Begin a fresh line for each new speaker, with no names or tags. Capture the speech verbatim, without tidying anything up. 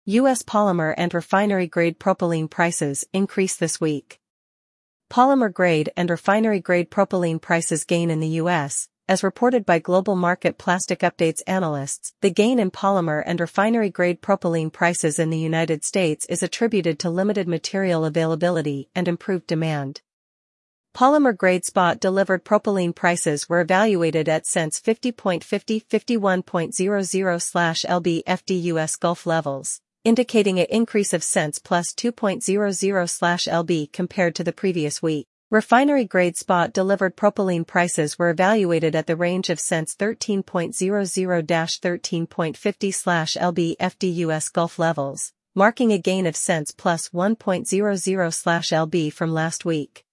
U S polymer and refinery-grade propylene prices increase this week. Polymer-grade and refinery-grade propylene prices gain in the U S, as reported by Global Market Plastic Updates analysts. The gain in polymer and refinery-grade propylene prices in the United States is attributed to limited material availability and improved demand. Polymer-grade spot-delivered propylene prices were evaluated at cents fifty point fifty to fifty-one point zero zero L B F D U S Gulf levels, indicating an increase of cents plus two point zero zero L B compared to the previous week. Refinery-grade spot-delivered propylene prices were evaluated at the range of cents thirteen point zero zero to thirteen point fifty L B F D U S Gulf levels, marking a gain of cents plus one point zero zero L B from last week.